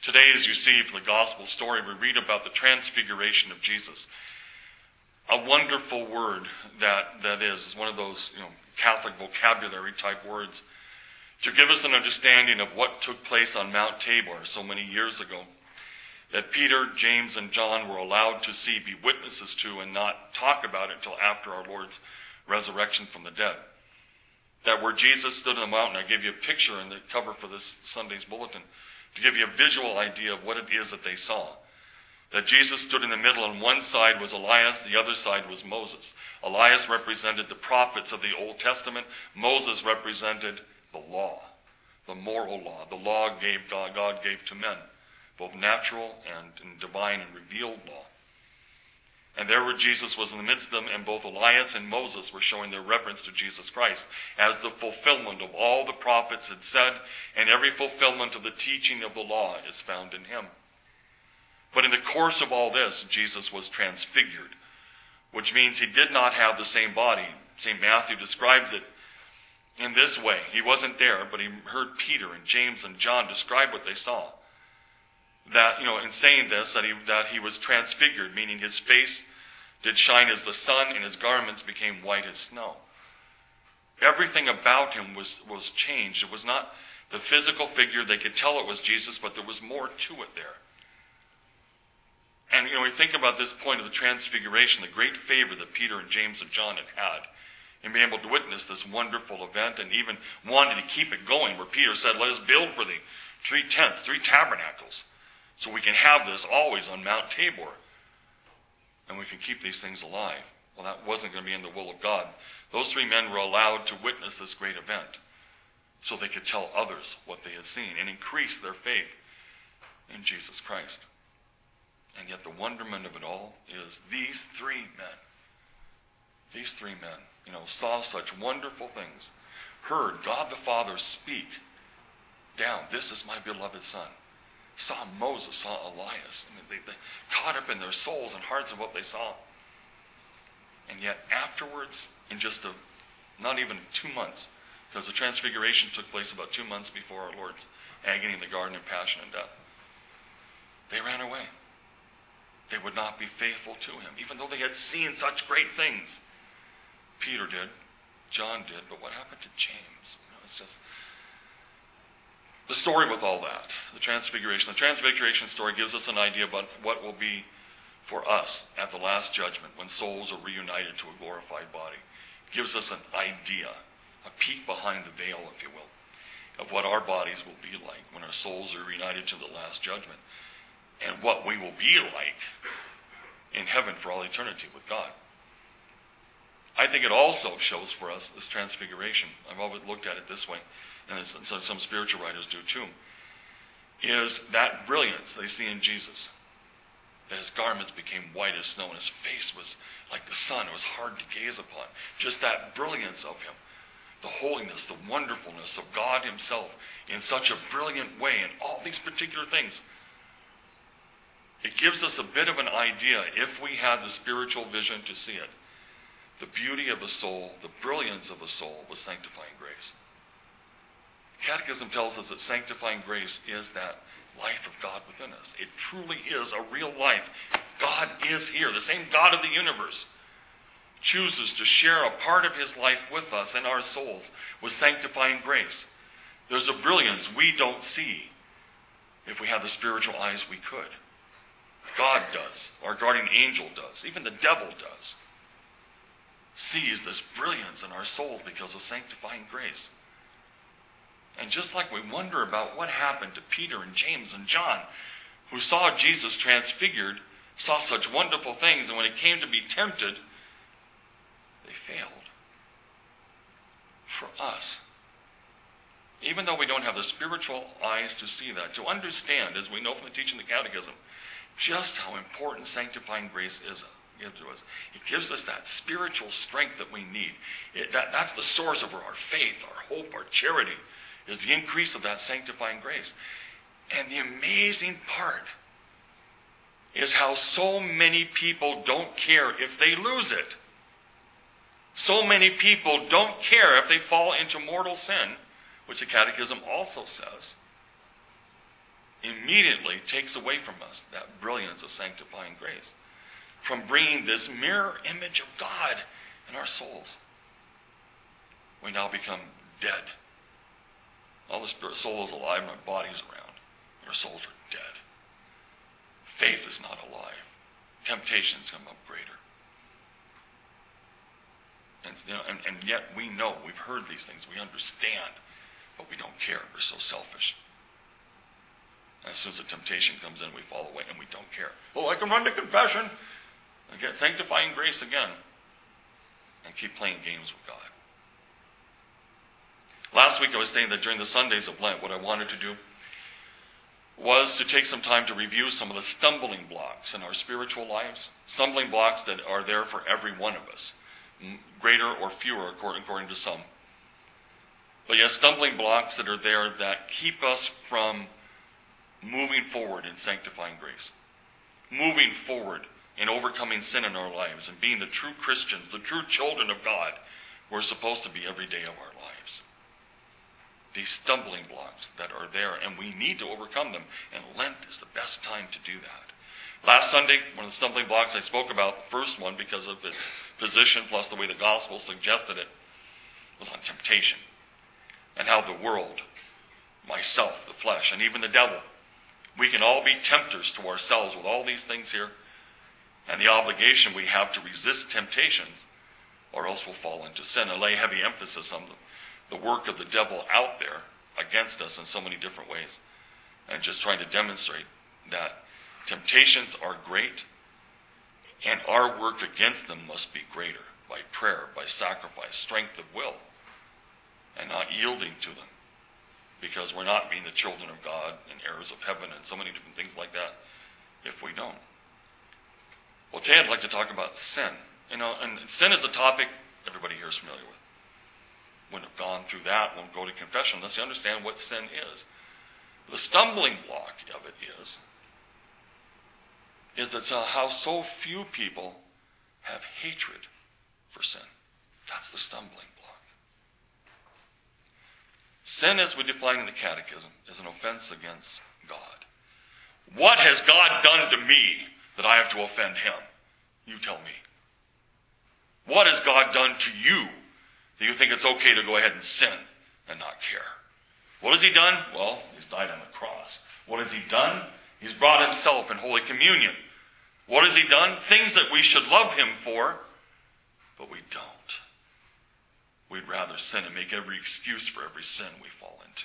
Today, as you see from the gospel story, we read about the transfiguration of Jesus. A wonderful word that is one of those Catholic vocabulary type words to give us an understanding of what took place on Mount Tabor so many years ago, that Peter, James, and John were allowed to see, be witnesses to, and not talk about it until after our Lord's resurrection from the dead. That where Jesus stood on the mountain, I gave you a picture in the cover for this Sunday's bulletin to give you a visual idea of what it is that they saw. That Jesus stood in the middle, and one side was Elias, the other side was Moses. Elias represented the prophets of the Old Testament. Moses represented the law, the moral law. The law God gave to men, both natural and divine and revealed law. And there where Jesus was in the midst of them, and both Elias and Moses were showing their reverence to Jesus Christ as the fulfillment of all the prophets had said, and every fulfillment of the teaching of the law is found in him. But in the course of all this, Jesus was transfigured, which means he did not have the same body. St. Matthew describes it in this way. He wasn't there, but he heard Peter and James and John describe what they saw. That, in saying this, that he was transfigured, meaning his face did shine as the sun and his garments became white as snow. Everything about him was changed. It was not the physical figure. They could tell it was Jesus, but there was more to it there. And, we think about this point of the transfiguration, the great favor that Peter and James and John had in being able to witness this wonderful event, and even wanted to keep it going, where Peter said, let us build for thee 3 tents, 3 tabernacles, so we can have this always on Mount Tabor, and we can keep these things alive. Well, that wasn't going to be in the will of God. Those 3 men were allowed to witness this great event so they could tell others what they had seen and increase their faith in Jesus Christ. And yet the wonderment of it all is these 3 men, saw such wonderful things, heard God the Father speak down, this is my beloved Son. Saw Moses, saw Elias. They caught up in their souls and hearts of what they saw. And yet afterwards, in just not even 2 months, because the transfiguration took place about 2 months before our Lord's agony in the garden of passion and death, they ran away. They would not be faithful to him, even though they had seen such great things. Peter did, John did, but what happened to James? It's just the story with all that, the transfiguration. The transfiguration story gives us an idea about what will be for us at the last judgment when souls are reunited to a glorified body. It gives us an idea, a peek behind the veil, if you will, of what our bodies will be like when our souls are reunited to the last judgment, and what we will be like in heaven for all eternity with God. I think it also shows for us this transfiguration. I've always looked at it this way, and some spiritual writers do too, is that brilliance they see in Jesus. That his garments became white as snow, and his face was like the sun. It was hard to gaze upon. Just that brilliance of him. The holiness, the wonderfulness of God himself in such a brilliant way, and all these particular things. It gives us a bit of an idea, if we had the spiritual vision to see it, the beauty of a soul, the brilliance of a soul was sanctifying grace. Catechism tells us that sanctifying grace is that life of God within us. It truly is a real life. God is here. The same God of the universe chooses to share a part of his life with us in our souls with sanctifying grace. There's a brilliance we don't see. If we had the spiritual eyes, we could. God does. Our guardian angel does. Even the devil does. Sees this brilliance in our souls because of sanctifying grace. And just like we wonder about what happened to Peter and James and John, who saw Jesus transfigured, saw such wonderful things, and when it came to be tempted, they failed. For us, even though we don't have the spiritual eyes to see that, to understand, as we know from the teaching of the Catechism, just how important sanctifying grace is to us. It gives us that spiritual strength that we need. That's the source of our faith, our hope, our charity, is the increase of that sanctifying grace. And the amazing part is how so many people don't care if they lose it. So many people don't care if they fall into mortal sin, which the Catechism also says. immediately takes away from us that brilliance of sanctifying grace, from bringing this mirror image of God in our souls. We now become dead. All the spirit soul is alive, and our body's around. Our souls are dead. Faith is not alive. Temptations come up greater. And yet we know, we've heard these things, we understand, but we don't care. We're so selfish. As soon as a temptation comes in, we fall away and we don't care. Oh, I can run to confession and get sanctifying grace again and keep playing games with God. Last week I was saying that during the Sundays of Lent, what I wanted to do was to take some time to review some of the stumbling blocks in our spiritual lives, stumbling blocks that are there for every one of us, greater or fewer according to some. But yes, stumbling blocks that are there that keep us from moving forward in sanctifying grace, moving forward in overcoming sin in our lives and being the true Christians, the true children of God we're supposed to be every day of our lives. These stumbling blocks that are there, and we need to overcome them, and Lent is the best time to do that. Last Sunday, one of the stumbling blocks I spoke about, the first one because of its position plus the way the gospel suggested it, was on temptation, and how the world, myself, the flesh, and even the devil, we can all be tempters to ourselves with all these things here, and the obligation we have to resist temptations, or else we'll fall into sin. I lay heavy emphasis on the work of the devil out there against us in so many different ways, and just trying to demonstrate that temptations are great, and our work against them must be greater, by prayer, by sacrifice, strength of will, and not yielding to them, because we're not being the children of God and heirs of heaven and so many different things like that if we don't. Well, today I'd like to talk about sin. And sin is a topic everybody here is familiar with. Wouldn't have gone through that, won't go to confession unless you understand what sin is. The stumbling block of it is that how so few people have hatred for sin. That's the stumbling block. Sin, as we define in the Catechism, is an offense against God. What has God done to me that I have to offend him? You tell me. What has God done to you that you think it's okay to go ahead and sin and not care? What has he done? Well, he's died on the cross. What has he done? He's brought himself in Holy Communion. What has he done? Things that we should love him for, but we don't. We'd rather sin and make every excuse for every sin we fall into.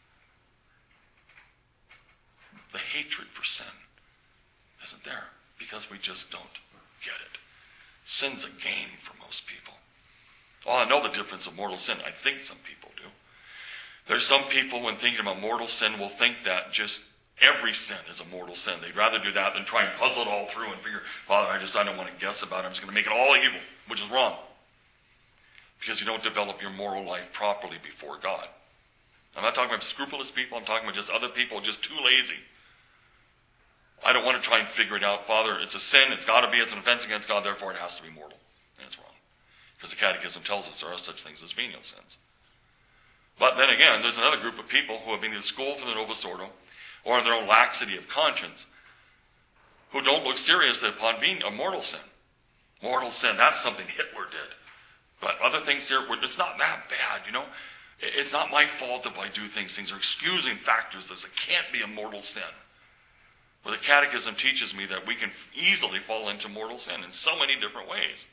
The hatred for sin isn't there because we just don't get it. Sin's a game for most people. Well, I know the difference of mortal sin. I think some people do. There's some people, when thinking about mortal sin, will think that just every sin is a mortal sin. They'd rather do that than try and puzzle it all through and figure, Father, I don't want to guess about it. I'm just going to make it all evil, which is wrong. Because you don't develop your moral life properly before God. I'm not talking about scrupulous people. I'm talking about just other people just too lazy. I don't want to try and figure it out. Father, it's a sin. It's got to be. It's an offense against God. Therefore, it has to be mortal. And it's wrong. Because the Catechism tells us there are such things as venial sins. But then again, there's another group of people who have been either schooled from the Novus Ordo or in their own laxity of conscience who don't look seriously upon a mortal sin. Mortal sin, that's something Hitler did. But other things here, it's not that bad, It's not my fault if I do things. Things are excusing factors that it can't be a mortal sin. Well, the Catechism teaches me that we can easily fall into mortal sin in so many different ways.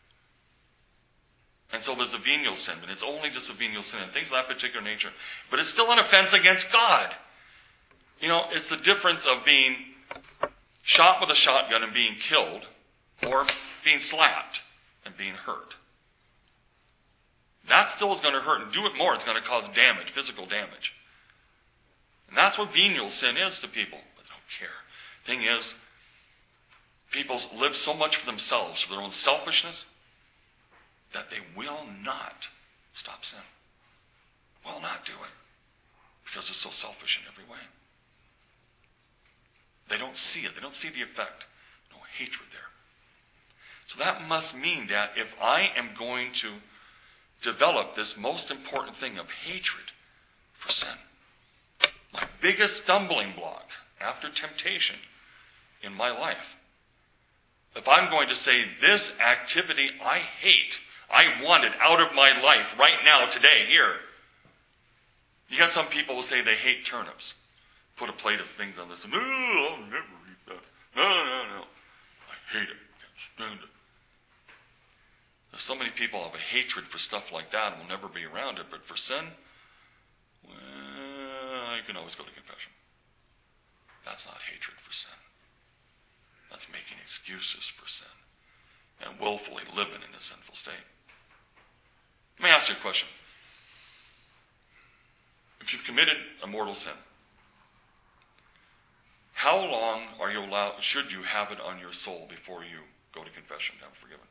And so there's a venial sin, but it's only just a venial sin and things of that particular nature. But it's still an offense against God. It's the difference of being shot with a shotgun and being killed, or being slapped and being hurt. That still is going to hurt, and do it more, it's going to cause damage, physical damage. And that's what venial sin is to people. But they don't care. Thing is, people live so much for themselves, for their own selfishness, that they will not stop sin. Will not do it. Because they're so selfish in every way. They don't see it. They don't see the effect. No hatred there. So that must mean that if I am going to develop this most important thing of hatred for sin, my biggest stumbling block after temptation in my life, if I'm going to say this activity I hate, I want it out of my life right now, today, here. You got some people who say they hate turnips. Put a plate of things on this and, I'll never eat that. No. I hate it. Can't stand it. There's so many people have a hatred for stuff like that and will never be around it, but for sin, well, you can always go to confession. That's not hatred for sin. That's making excuses for sin and willfully living in a sinful state. Let me ask you a question. If you've committed a mortal sin, how long are you should you have it on your soul before you go to confession to have it forgiven?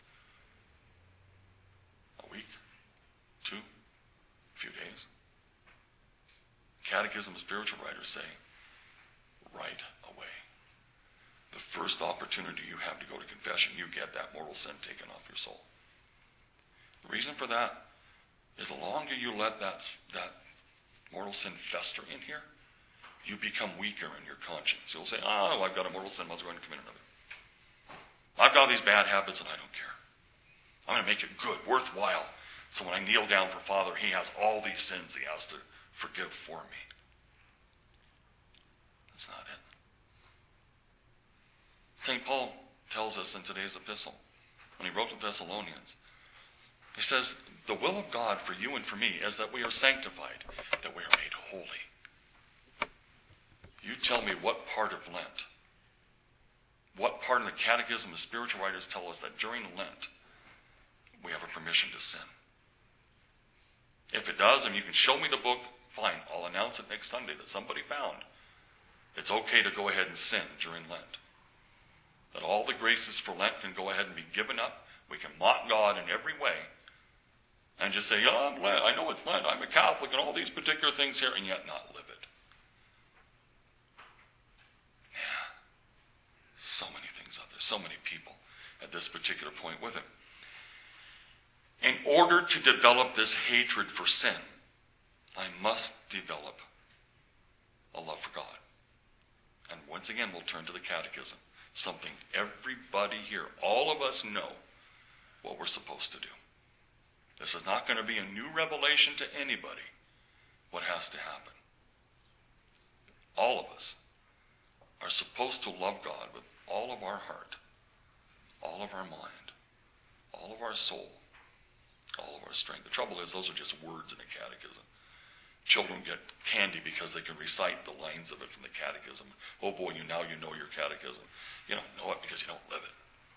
A week? 2? A few days? Catechism of spiritual writers say, right away. The first opportunity you have to go to confession, you get that mortal sin taken off your soul. The reason for that is the longer you let that mortal sin fester in here, you become weaker in your conscience. You'll say, I've got a mortal sin, I was going to commit another. I've got these bad habits and I don't care. I'm going to make it good, worthwhile. So when I kneel down for Father, he has all these sins he has to forgive for me. That's not it. St. Paul tells us in today's epistle, when he wrote to the Thessalonians, he says, the will of God for you and for me is that we are sanctified, that we are made holy. You tell me what part of Lent, what part of the Catechism of spiritual writers tell us that during Lent we have a permission to sin. If it does, and you can show me the book, fine, I'll announce it next Sunday that somebody found it's okay to go ahead and sin during Lent. That all the graces for Lent can go ahead and be given up. We can mock God in every way and just say, I'm Lent, I know it's Lent, I'm a Catholic and all these particular things here, and yet not live it. Yeah. So many things out there, so many people at this particular point with it. In order to develop this hatred for sin, I must develop a love for God. And once again, we'll turn to the Catechism. Something everybody here, all of us know what we're supposed to do. This is not going to be a new revelation to anybody what has to happen. All of us are supposed to love God with all of our heart, all of our mind, all of our soul, all of our strength. The trouble is, those are just words in a catechism. Children get candy because they can recite the lines of it from the catechism. Oh boy, you know your catechism. You don't know it because you don't live it.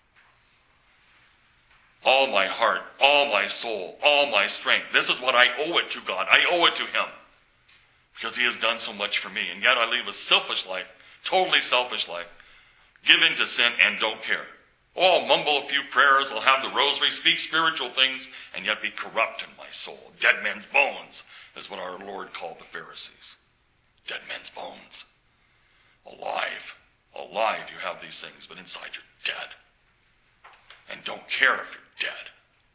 All my heart, all my soul, all my strength. This is what I owe it to God. I owe it to him because he has done so much for me. And yet I live a selfish life, totally selfish life. Give in to sin and don't care. Oh, I'll mumble a few prayers, I'll have the rosary, speak spiritual things, and yet be corrupt in my soul. Dead men's bones is what our Lord called the Pharisees. Dead men's bones. Alive. Alive you have these things, but inside you're dead. And don't care if you're dead.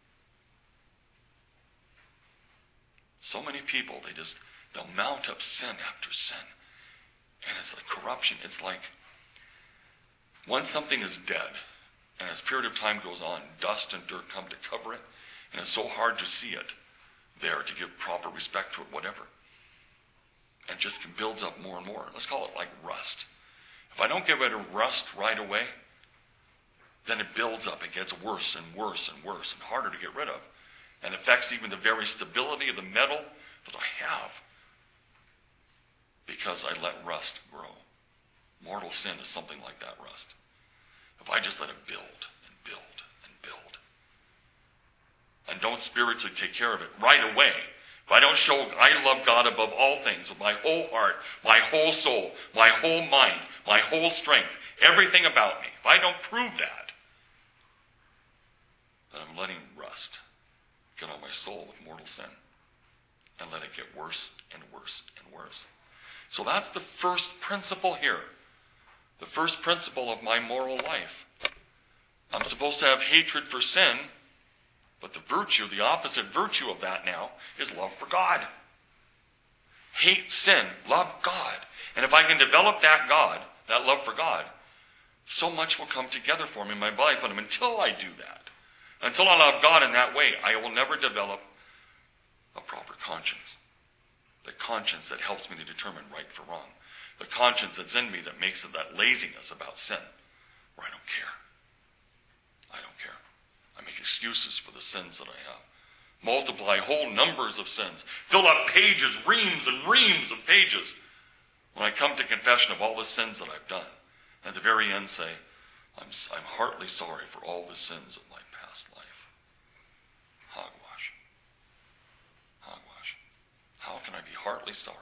So many people, they'll mount up sin after sin. And it's like corruption. It's like once something is dead, and as period of time goes on, dust and dirt come to cover it, and it's so hard to see it there to give proper respect to it, whatever. And just builds up more and more. Let's call it like rust. If I don't get rid of rust right away, then it builds up. It gets worse and worse and worse and harder to get rid of. And affects even the very stability of the metal that I have because I let rust grow. Mortal sin is something like that rust. If I just let it build and build and build and don't spiritually take care of it right away, if I don't show I love God above all things with my whole heart, my whole soul, my whole mind, my whole strength, everything about me, if I don't prove that, then I'm letting rust get on my soul with mortal sin and let it get worse and worse and worse. So that's the first principle here. The first principle of my moral life. I'm supposed to have hatred for sin, but the virtue, the opposite virtue of that now, is love for God. Hate sin, love God. And if I can develop that God, that love for God, so much will come together for me in my life. And until I do that, until I love God in that way, I will never develop a proper conscience. The conscience that helps me to determine right for wrong. The conscience that's in me that makes it that laziness about sin, where I don't care. I don't care. I make excuses for the sins that I have. Multiply whole numbers of sins. Fill up pages, reams and reams of pages. When I come to confession of all the sins that I've done, and at the very end say, I'm heartily sorry for all the sins of my past life. Hogwash. Hogwash. How can I be heartily sorry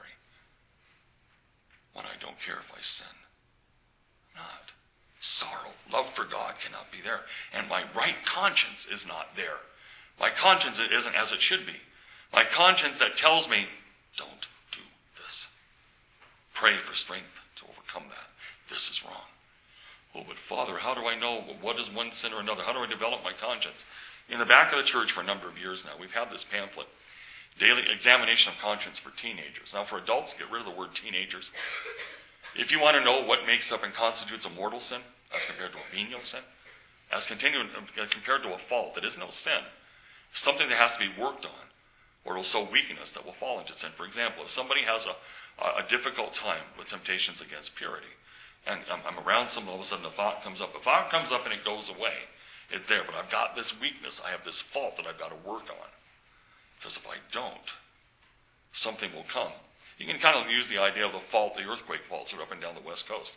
when I don't care if I sin? I'm not. Sorrow, love for God cannot be there. And my right conscience is not there. My conscience isn't as it should be. My conscience that tells me, don't do this. Pray for strength to overcome that. This is wrong. Oh, but Father, how do I know what is one sin or another? How do I develop my conscience? In the back of the church for a number of years now, we've had this pamphlet, Daily Examination of Conscience for Teenagers. Now, for adults, get rid of the word teenagers. If you want to know what makes up and constitutes a mortal sin, as compared to a venial sin, as compared to a fault that is no sin, something that has to be worked on, or it'll so weaken us that we'll fall into sin. For example, if somebody has a difficult time with temptations against purity, and I'm around someone, all of a sudden a thought comes up. A thought comes up and it goes away. It's there, but I've got this weakness. I have this fault that I've got to work on. Because if I don't, something will come. You can kind of use the idea of the fault, the earthquake faults that are up and down the West Coast.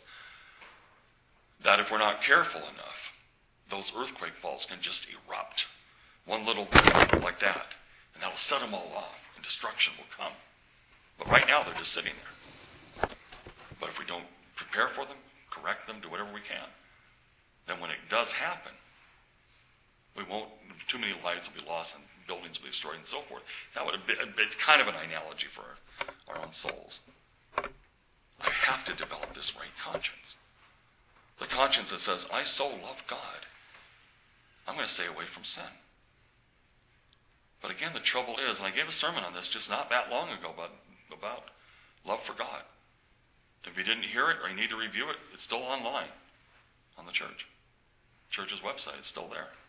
That if we're not careful enough, those earthquake faults can just erupt. One little thing like that, and that'll set them all off, and destruction will come. But right now, they're just sitting there. But if we don't prepare for them, correct them, do whatever we can, then when it does happen, we won't, too many lives will be lost and buildings will be destroyed and so forth. It's kind of an analogy for our own souls. I have to develop this right conscience. The conscience that says, I so love God, I'm going to stay away from sin. But again, the trouble is, and I gave a sermon on this just not that long ago about love for God. If you didn't hear it or you need to review it, it's still online on the church's website. It's still there.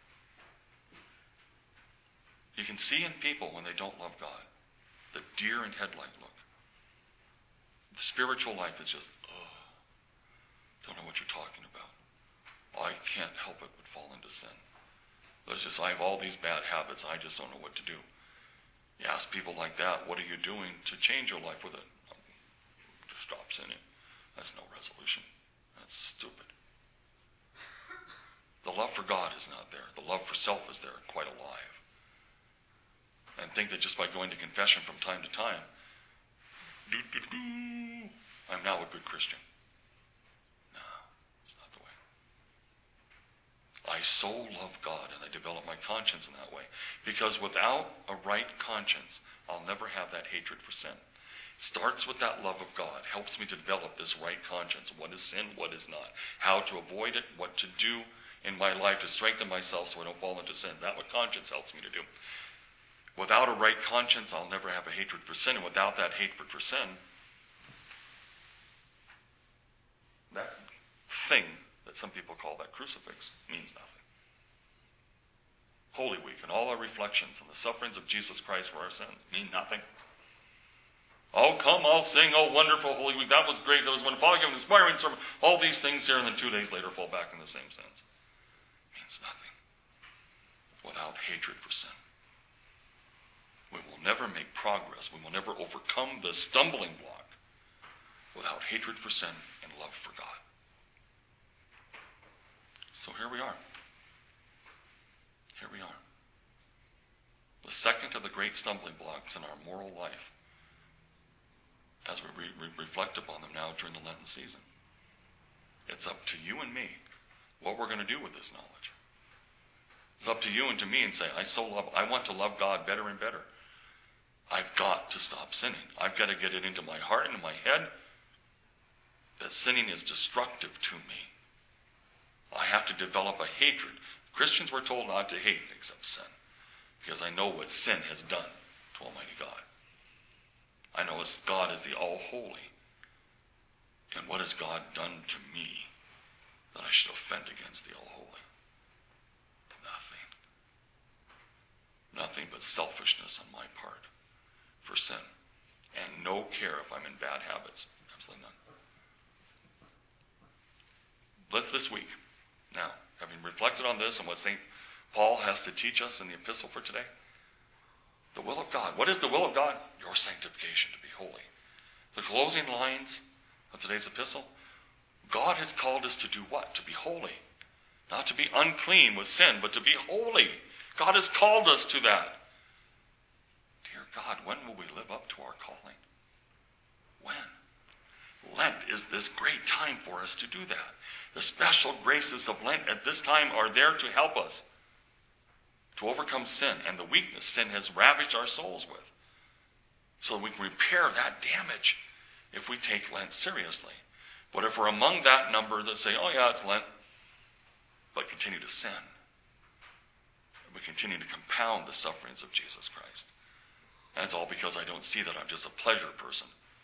You can see in people when they don't love God the deer in headlight look. The spiritual life is just, don't know what you're talking about. I can't help it but fall into sin. I have all these bad habits. I just don't know what to do. You ask people like that, what are you doing to change your life with it? To stop sinning. That's no resolution. That's stupid. The love for God is not there. The love for self is there, quite alive. And think that just by going to confession from time to time, I'm now a good Christian. No, it's not the way. I so love God and I develop my conscience in that way. Because without a right conscience, I'll never have that hatred for sin. Starts with that love of God, helps me to develop this right conscience. What is sin, what is not. How to avoid it, what to do in my life to strengthen myself so I don't fall into sin. That's what conscience helps me to do. Without a right conscience, I'll never have a hatred for sin. And without that hatred for sin, that thing that some people call that crucifix means nothing. Holy Week and all our reflections on the sufferings of Jesus Christ for our sins mean nothing. Oh, come, I'll sing, oh, wonderful Holy Week. That was great, that was wonderful. I'll give an inspiring sermon. All these things here, and then 2 days later fall back in the same sins. Means nothing. Without hatred for sin. We will never make progress. We will never overcome the stumbling block without hatred for sin and love for God. So here we are. Here we are. The second of the great stumbling blocks in our moral life, as we reflect upon them now during the Lenten season. It's up to you and me what we're going to do with this knowledge. It's up to you and to me and say, I want to love God better and better. I've got to stop sinning. I've got to get it into my heart and in my head that sinning is destructive to me. I have to develop a hatred. Christians were told not to hate except sin, because I know what sin has done to Almighty God. I know God is the all-holy. And what has God done to me that I should offend against the All-Holy? Nothing. Nothing but selfishness on my part for sin. And no care if I'm in bad habits. Absolutely none. Let's this week, now, having reflected on this and what St. Paul has to teach us in the epistle for today, the will of God. What is the will of God? Your sanctification, to be holy. The closing lines of today's epistle, God has called us to do what? To be holy. Not to be unclean with sin, but to be holy. God has called us to that. Dear God, when will we live up to our calling? When? Lent is this great time for us to do that. The special graces of Lent at this time are there to help us to overcome sin and the weakness sin has ravaged our souls with, so that we can repair that damage if we take Lent seriously. But if we're among that number that say, oh yeah, it's Lent, but continue to sin, we continue to compound the sufferings of Jesus Christ. And it's all because I don't see that I'm just a pleasure person.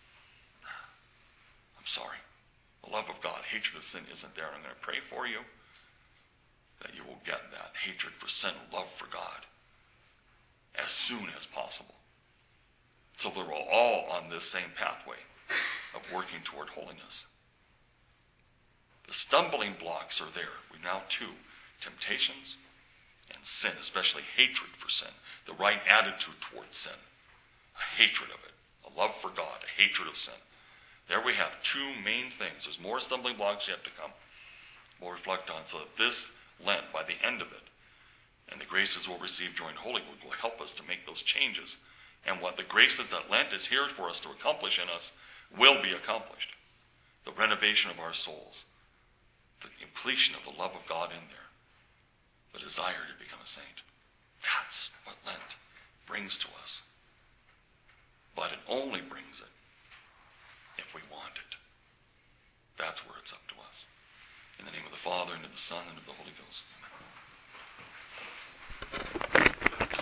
I'm sorry. The love of God, hatred of sin isn't there. And I'm going to pray for you that you will get that hatred for sin, love for God, as soon as possible. So that we're all on this same pathway of working toward holiness. The stumbling blocks are there. We now two, temptations and sin, especially hatred for sin, the right attitude towards sin, a hatred of it, a love for God, a hatred of sin. There we have two main things. There's more stumbling blocks yet to come. We'll reflect on so that this Lent, by the end of it, and the graces we'll receive during Holy Week will help us to make those changes. And what the graces that Lent is here for us to accomplish in us will be accomplished. The renovation of our souls, the completion of the love of God in there, the desire to become a saint. That's what Lent brings to us. But it only brings it if we want it. That's where it's up to us. In the name of the Father, and of the Son, and of the Holy Ghost. Amen.